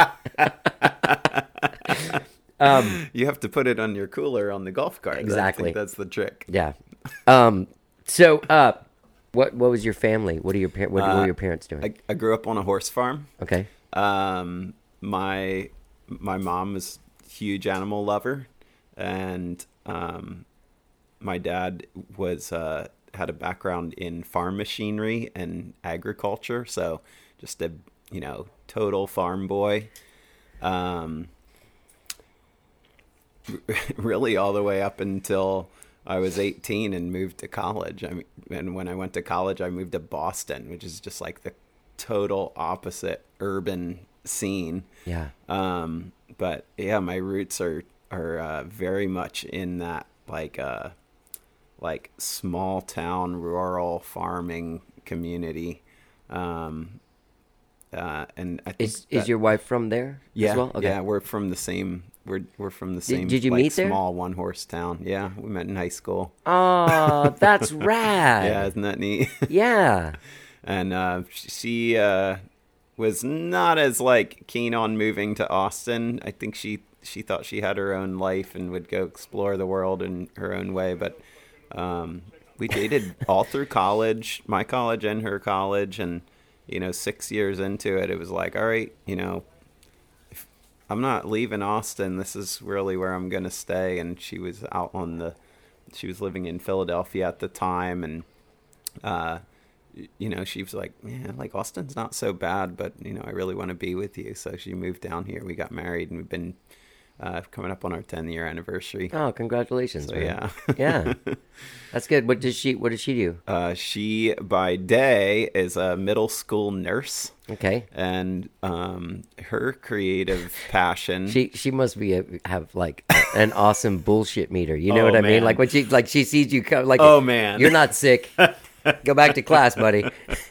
um, You have to put it on your cooler on the golf cart. Exactly. I think that's the trick. yeah. Um, so, uh, what what was your family? What are your par- what, what were your parents doing? I, I grew up on a horse farm. Okay. Um, my my mom was a huge animal lover, and um, my dad was uh, had a background in farm machinery and agriculture, so just a you know total farm boy. Um, really, all the way up until I was eighteen and moved to college. I mean, and when I went to college, I moved to Boston, which is just like the total opposite urban scene. Yeah. Um, but yeah, my roots are are uh, very much in that like uh, like small town rural farming community. Um, uh, and I think Is is that- your wife from there yeah as well? Okay. yeah we're from the same we're we're from the same did you like, meet there? small one horse town. Yeah, we met in high school. Oh, that's rad. Yeah, isn't that neat? Yeah. And uh, she uh, was not as like keen on moving to Austin. I think she she thought she had her own life and would go explore the world in her own way. But um, we dated all through college, my college and her college, and you know, six years into it, it was like, all right, you know, if I'm not leaving Austin. This is really where I'm gonna stay. And she was out on the, she was living in Philadelphia at the time, and. Uh, you know, she was like, yeah, like Austin's not so bad, but, you know, I really want to be with you. So she moved down here. We got married, and we've been uh, coming up on our ten year anniversary. Oh, congratulations. So, man. yeah. Yeah. That's good. What does she what does she do? Uh, she, by day, is a middle school nurse. Okay. And um, her creative passion. She she must be a, have like a- an awesome bullshit meter. You know Oh, what I mean? man. Like when she like she sees you come like Oh, man. you're not sick. Go back to class, buddy.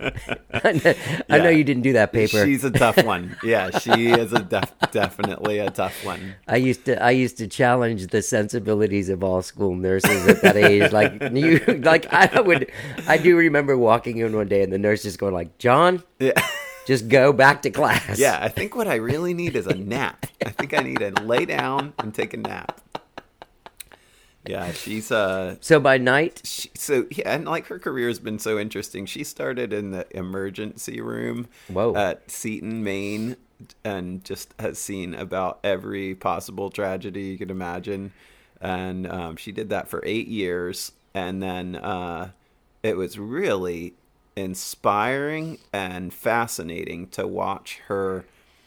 I know, I know Yeah. you didn't do that paper. She's a tough one. Yeah, she is a def- definitely a tough one. I used to I used to challenge the sensibilities of all school nurses at that age. Like you, like I would, I do remember walking in one day and the nurse just going like, "John, Yeah. just go back to class." Yeah, I think what I really need is a nap. I think I need to lay down and take a nap. Yeah, she's uh So by night, she, so yeah, and like her career has been so interesting. She started in the emergency room Whoa. at Seton, Maine, and just has seen about every possible tragedy you could imagine. And um, she did that for eight years, and then uh, it was really inspiring and fascinating to watch her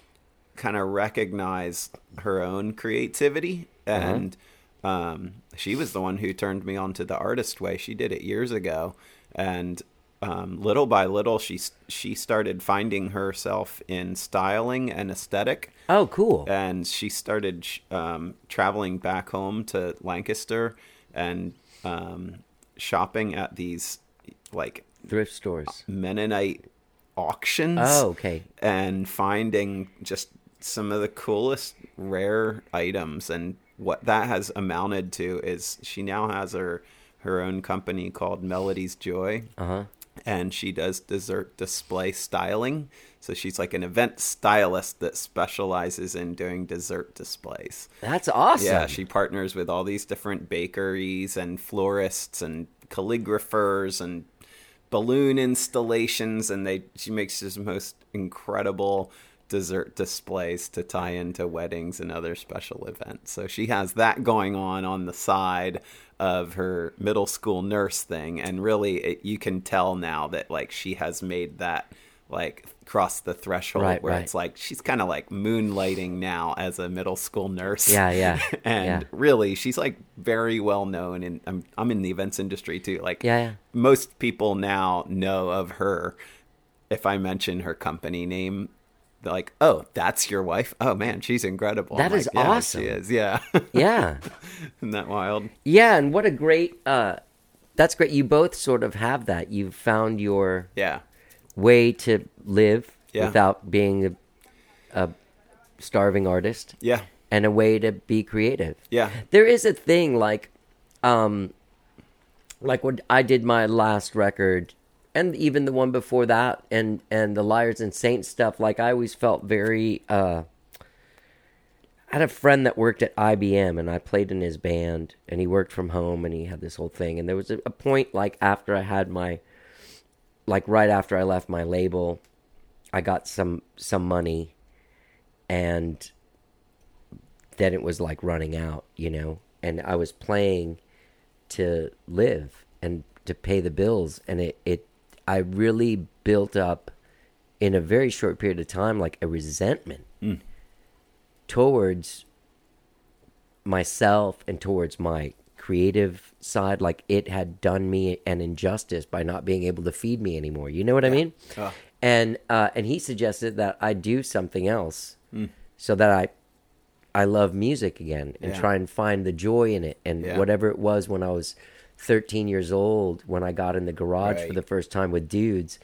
kind of recognize her own creativity. And um, she was the one who turned me on to the artist way. She did it years ago, and um, little by little, she she started finding herself in styling and aesthetic. oh, cool. And she started sh- um, traveling back home to Lancaster and um, shopping at these like Thrift stores. Mennonite auctions. Oh, okay. And finding just some of the coolest rare items. And what that has amounted to is she now has her her own company called Melody's Joy. Uh-huh. And she does dessert display styling. So she's like an event stylist that specializes in doing dessert displays. That's awesome. Yeah, she partners with all these different bakeries and florists and calligraphers and balloon installations, and they she makes this most incredible dessert displays to tie into weddings and other special events. So she has that going on on the side of her middle school nurse thing, and really it, you can tell now that like she has made that like cross the threshold Right, where right. it's like she's kind of like moonlighting now as a middle school nurse. Yeah, yeah, and yeah. really she's like very well known, and I'm I'm in the events industry too. Like Yeah, yeah. most people now know of her. If I mention her company name, they're like, "Oh, that's your wife? Oh man, she's incredible." That I'm is like, yeah, awesome. She is, yeah. Yeah. Isn't that wild? Yeah, and what a great uh that's great. You both sort of have that. You've found your Yeah, way to live Yeah. without being a, a starving artist. yeah, and a way to be creative. Yeah. There is a thing like, um, like when I did my last record, and even the one before that, and and the Liars and Saints stuff. Like I always felt very. Uh, I had a friend that worked at I B M, and I played in his band, and he worked from home, and he had this whole thing. And there was a, a point, like after I had my, like right after I left my label, I got some some money, and then it was like running out, you know, and I was playing to live and to pay the bills, and it, it I really built up in a very short period of time like a resentment Mm. towards myself and towards my creative side. Like it had done me an injustice by not being able to feed me anymore, you know what I mean? Oh. And uh, and he suggested that I do something else Mm. so that I I love music again and Yeah. try and find the joy in it. And Yeah. whatever it was when I was thirteen years old, when I got in the garage Right. for the first time with dudes,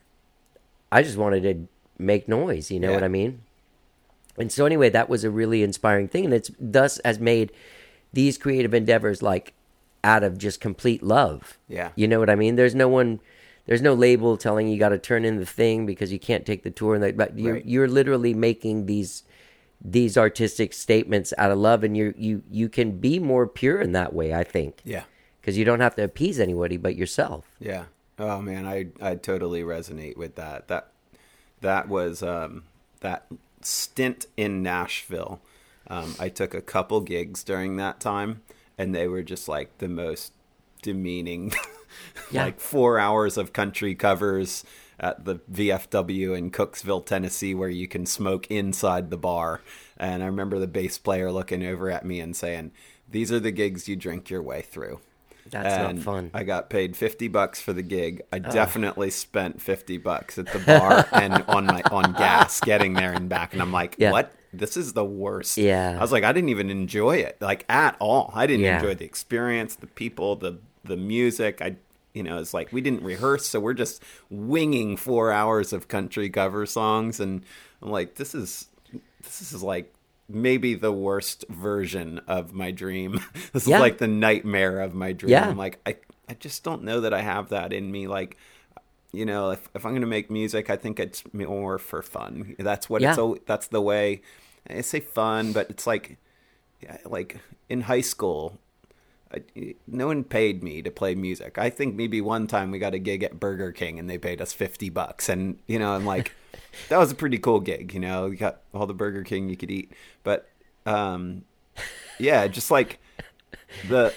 I just wanted to make noise, you know Yeah. what I mean? And so anyway, that was a really inspiring thing. And it's thus has made these creative endeavors like out of just complete love. Yeah. You know what I mean? There's no one, there's no label telling you got to turn in the thing because you can't take the tour. And that, but you're, Right. you're literally making these these artistic statements out of love, and you you you can be more pure in that way, I think, Yeah. because you don't have to appease anybody but yourself. Yeah. Oh man, I I totally resonate with that. That that was um, that stint in Nashville. Um, I took a couple gigs during that time, and they were just like the most demeaning, Yeah. like four hours of country covers at the V F W in Cooksville, Tennessee, where you can smoke inside the bar. And I remember the bass player looking over at me and saying, "These are the gigs you drink your way through." That's And not fun. I got paid fifty bucks for the gig. I definitely spent fifty bucks at the bar and on my on gas getting there and back. And I'm like, Yeah. what? This is the worst. Yeah. I was like, I didn't even enjoy it, like at all. I didn't Yeah. enjoy the experience, the people, the the music. I, you know, it's like we didn't rehearse, so we're just winging four hours of country cover songs. And I'm like, this is this is like maybe the worst version of my dream. This Yeah. is like the nightmare of my dream. Yeah. I'm like, I, I just don't know that I have that in me. Like, you know, if, if I'm going to make music, I think it's more for fun. That's what it's, Yeah. al- that's the way I say fun, but it's like, yeah, like in high school, I, no one paid me to play music. I think maybe one time we got a gig at Burger King and they paid us fifty bucks. And, you know, I'm like, that was a pretty cool gig. You know, you got all the Burger King you could eat, but, um, yeah, just like the,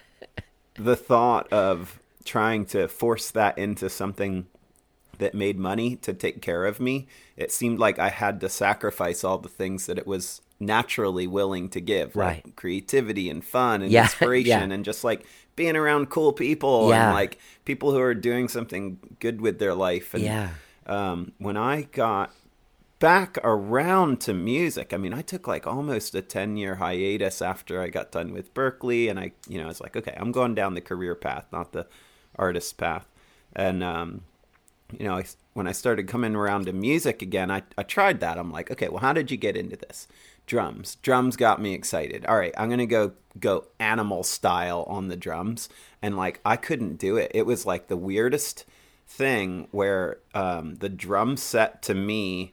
the thought of trying to force that into something that made money to take care of me, it seemed like I had to sacrifice all the things that it was naturally willing to give, Right. like creativity and fun and Yeah, inspiration yeah. and just like being around cool people Yeah. and like people who are doing something good with their life. And Yeah. um, when I got back around to music, I mean, I took like almost a ten year hiatus after I got done with Berkeley. And I, you know, I was like, okay, I'm going down the career path, not the artist path. And, um, you know, I, when I started coming around to music again, I, I tried that. I'm like, okay, well, how did you get into this? Drums. Drums got me excited. All right, I'm going to go go animal style on the drums. And, like, I couldn't do it. It was, like, the weirdest thing where um, the drum set to me,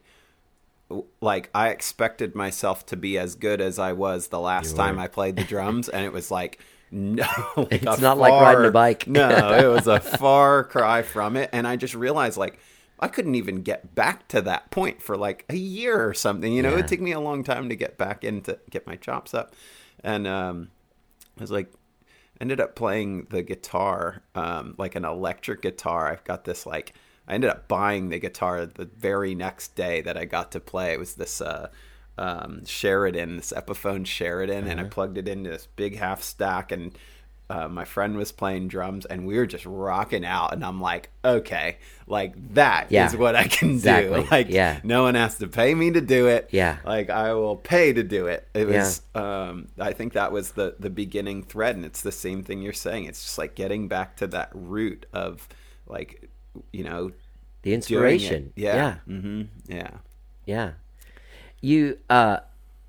like, I expected myself to be as good as I was the last time I played the drums. And it was, like... No, like It's a not like riding a bike. No, it was a far cry from it. And I just realized, like, I couldn't even get back to that point for like a year or something. You know, Yeah. it would take me a long time to get back into get my chops up. And um, I was like, ended up playing the guitar, um, like an electric guitar. I've got this like, I ended up buying the guitar the very next day that I got to play. It was this uh, um, Sheridan, this Epiphone Sheridan, and I plugged it into this big half stack, and uh, my friend was playing drums, and we were just rocking out. And I'm like, okay, like that Yeah, is what I can exactly. do. Like, Yeah. no one has to pay me to do it. Yeah. Like, I will pay to do it. It Yeah. was, um, I think that was the, the beginning thread, and it's the same thing you're saying. It's just like getting back to that root of, like, you know, The doing inspiration. it. Yeah. Yeah. Mm-hmm. Yeah. Yeah. You, uh,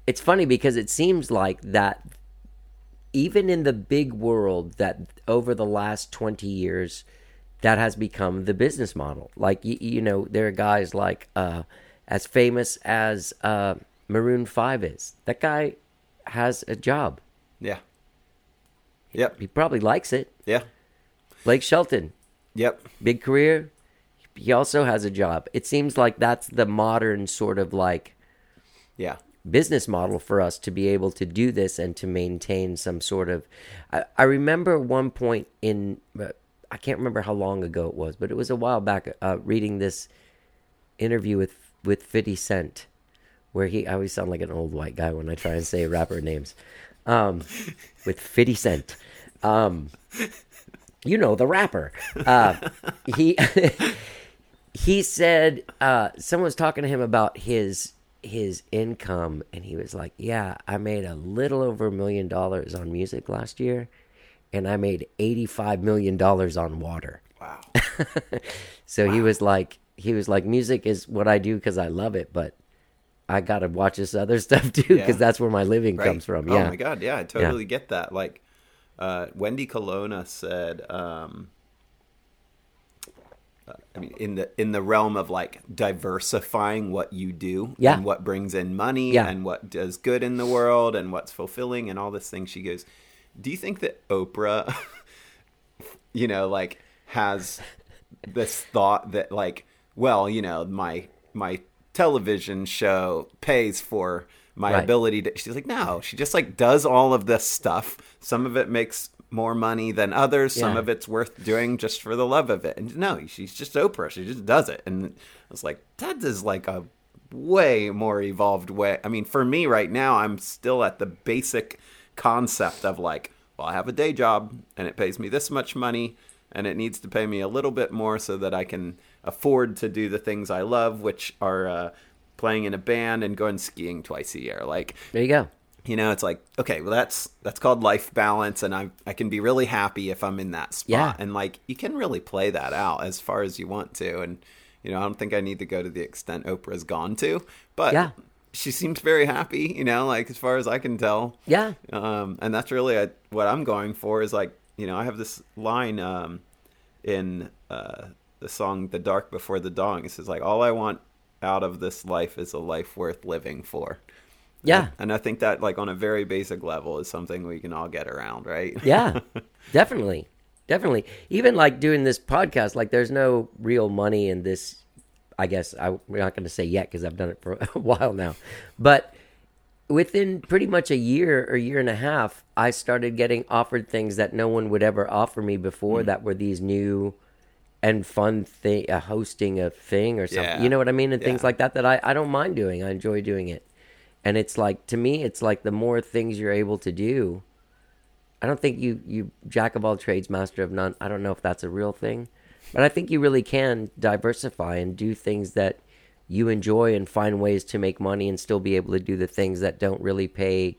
it's funny because it seems like that even in the big world that over the last twenty years, that has become the business model. Like, you, you know, there are guys like uh, as famous as uh, Maroon five is. That guy has a job. Yeah. Yep. He probably likes it. Yeah. Blake Shelton, Yep. big career. He also has a job. It seems like that's the modern sort of like Yeah. business model for us to be able to do this and to maintain some sort of. I, I remember one point in, uh, I can't remember how long ago it was, but it was a while back. Uh, reading this interview with with fifty Cent, where he I always sound like an old white guy when I try and say rapper names. Um, with fifty Cent, um, you know, the rapper. Uh, he he said uh, someone was talking to him about his. his income, and he was like, yeah, I made a little over a million dollars on music last year, and I made eighty-five million dollars on water. Wow. So Wow. he was like, he was like, music is what I do because I love it, but I got to watch this other stuff too because Yeah. that's where my living Right. comes from. Oh Yeah. my God. Yeah. I totally get that. Like, uh, Wendy Colonna said, um, I mean, in the in the realm of like diversifying what you do Yeah. and what brings in money Yeah. and what does good in the world and what's fulfilling and all this thing, she goes, do you think that Oprah, you know, like has this thought that like, well, you know, my my television show pays for my Right. ability to, she's like, no, she just like does all of this stuff. Some of it makes more money than others. Some Yeah. of it's worth doing just for the love of it. And no, she's just Oprah. She just does it. And I was like, that is like a way more evolved way. I mean, for me right now, I'm still at the basic concept of like, well, I have a day job and it pays me this much money and it needs to pay me a little bit more so that I can afford to do the things I love, which are uh, playing in a band and going skiing twice a year. Like, There you go. you know, it's like, okay, well, that's that's called life balance, and I I can be really happy if I'm in that spot. Yeah. And like, you can really play that out as far as you want to. And you know, I don't think I need to go to the extent Oprah's gone to, but Yeah. she seems very happy. You know, like as far as I can tell. Yeah. Um, and that's really a, what I'm going for is like, you know, I have this line um, in uh, the song "The Dark Before the Dawn." It says like, all I want out of this life is a life worth living for. Yeah. And I think that like on a very basic level is something we can all get around, right? Yeah, definitely. Definitely. Even like doing this podcast, like there's no real money in this. I guess I, we're not going to say yet because I've done it for a while now. But within pretty much a year or year and a half, I started getting offered things that no one would ever offer me before that were these new and fun thing, uh, hosting a thing or something. Yeah. You know what I mean? And things Yeah. like that that I, I don't mind doing. I enjoy doing it. And it's like, to me, it's like the more things you're able to do, I don't think you, you jack of all trades, master of none. I don't know if that's a real thing, but I think you really can diversify and do things that you enjoy and find ways to make money and still be able to do the things that don't really pay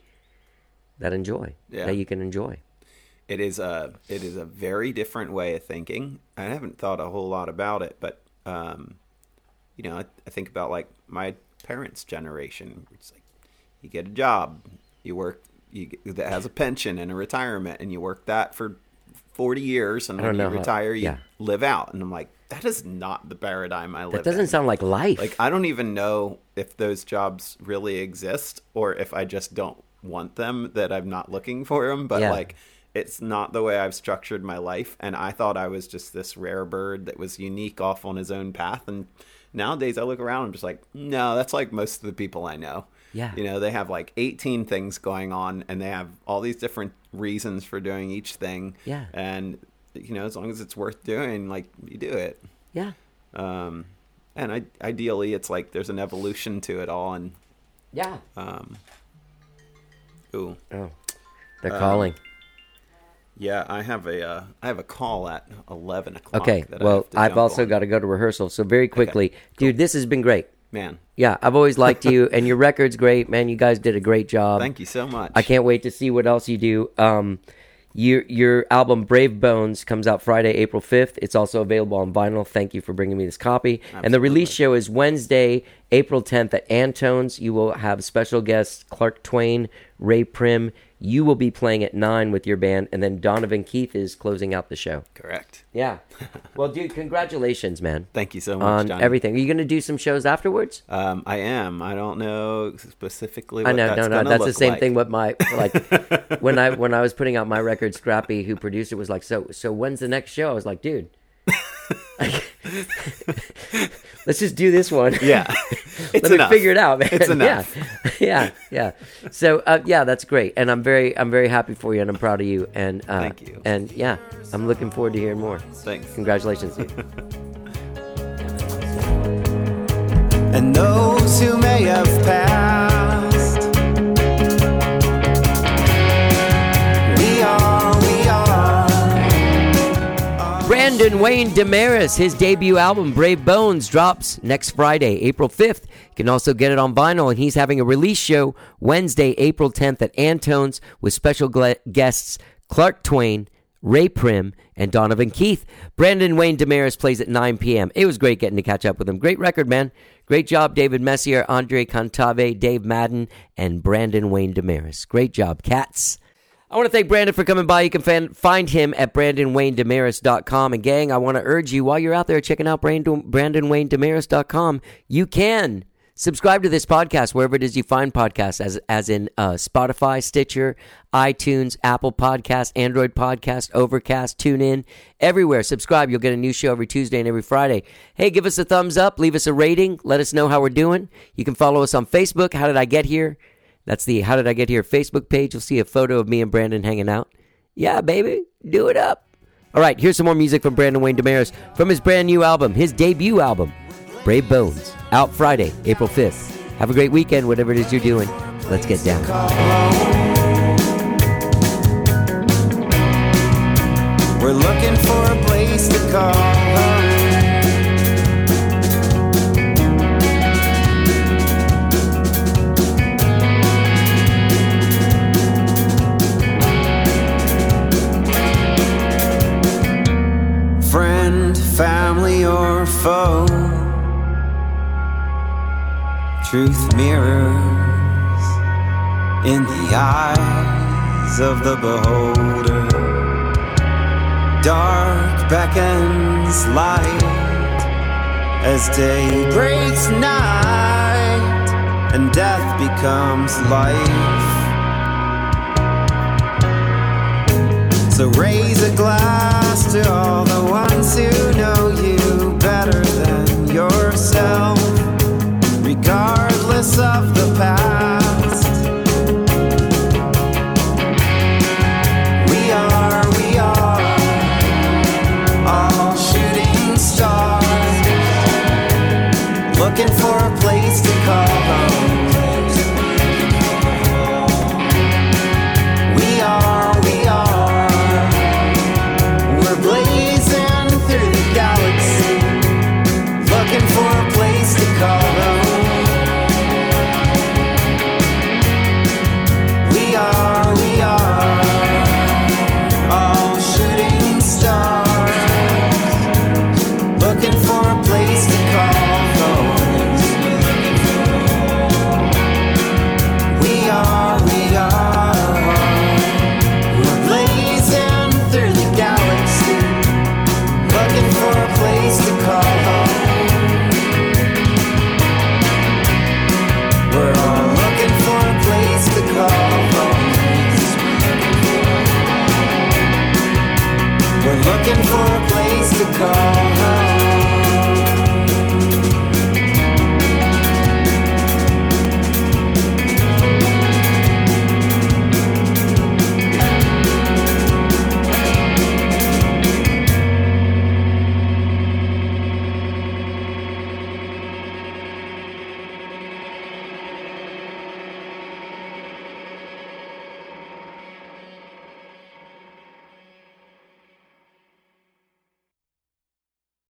that enjoy, Yeah. that you can enjoy. It is a it is a very different way of thinking. I haven't thought a whole lot about it, but um, you know, I, I think about like my parents' generation. It's like you get a job, you work, you get, that has a pension and a retirement, and you work that for forty years, and I when don't you know how- retire, you yeah. live out. And I'm like, that is not the paradigm I live. That doesn't in. sound like life. Like, I don't even know if those jobs really exist or if I just don't want them, that I'm not looking for them. But Yeah. like, it's not the way I've structured my life. And I thought I was just this rare bird that was unique off on his own path. And nowadays I look around and I'm just like, no, that's like most of the people I know. Yeah. You know, they have like eighteen things going on and they have all these different reasons for doing each thing. Yeah. And, you know, as long as it's worth doing, like, you do it. yeah. Um, and I, ideally, it's like there's an evolution to it all. And Yeah. um, ooh, Oh, they're Um, calling. yeah, I have a uh, I have a call at eleven o'clock. Okay. that I Well, have to I've jump also on. got to go to rehearsal. So very quickly, dude, this has been great. Man, Yeah, I've always liked you, and your record's great, man. You guys did a great job. thank you so much. I can't wait to see what else you do. Um, Your your album Brave Bones comes out Friday, April fifth. It's also available on vinyl. Thank you for bringing me this copy. Absolutely. And the release show is Wednesday, April tenth at Antone's. You will have special guests Clark Twain, Ray Prim. You will be playing at nine with your band, and then Donovan Keith is closing out the show. Correct. Yeah. Well, dude, congratulations, man. Thank you so much, on Johnny. everything. Are you going to do some shows afterwards? Um, I am. I don't know specifically what I know, that's no, no. gonna That's the look same like. thing with my like when I when I was putting out my record. Scrappy, who produced it, was like, "So, so when's the next show?" I was like, "Dude, let's just do this one." Yeah. It's Let enough. me figure it out, man. It's enough. Yeah, yeah, yeah. So, uh, yeah, that's great, and I'm very, I'm very happy for you, and I'm proud of you. And uh, Thank you. And yeah, I'm looking forward to hearing more. Thanks. Congratulations, dude. And those who may have passed, we are, we are. Brandon Wayne Damaris, his debut album Brave Bones drops next Friday, April fifth. You can also get it on vinyl, and he's having a release show Wednesday, April tenth at Antone's with special gle- guests Clark Twain, Ray Prim, and Donovan Keith. Brandon Wayne Damaris plays at nine p.m. It was great getting to catch up with him. Great record, man. Great job, David Messier, Andre Cantave, Dave Madden, and Brandon Wayne Damaris. Great job, cats. I want to thank Brandon for coming by. You can fan, find him at brandon wayne damaris dot com. And gang, I want to urge you, while you're out there checking out brandon wayne damaris dot com, you can subscribe to this podcast wherever it is you find podcasts, as as in uh, Spotify, Stitcher, iTunes, Apple Podcasts, Android Podcast, Overcast, TuneIn, everywhere. Subscribe. You'll get a new show every Tuesday and every Friday. Hey, give us a thumbs up. Leave us a rating. Let us know how we're doing. You can follow us on Facebook. How Did I Get Here? That's the How Did I Get Here Facebook page. You'll see a photo of me and Brandon hanging out. Yeah, baby. Do it up. All right, here's some more music from Brandon Wayne Damaris from his brand new album, his debut album, Brave Bones, out Friday, April fifth. Have a great weekend, whatever it is you're doing. Let's get down. We're looking for a place to call home. Friend, family, or foe, truth mirrors in the eyes of the beholder. Dark beckons light as day breaks night and death becomes life. So raise a glass to all the ones who know you better than yourself, regardless of the past. We are, we are all shooting stars, looking for a place to call home. We are, we are, we're blazing through the galaxy, looking for a place to call home. We are, we are all shooting stars, looking for a place to call home. We are, we are, we're blazing through the galaxy, looking for a place to call home. We're all looking for a place to call home. We're looking for a place to call home.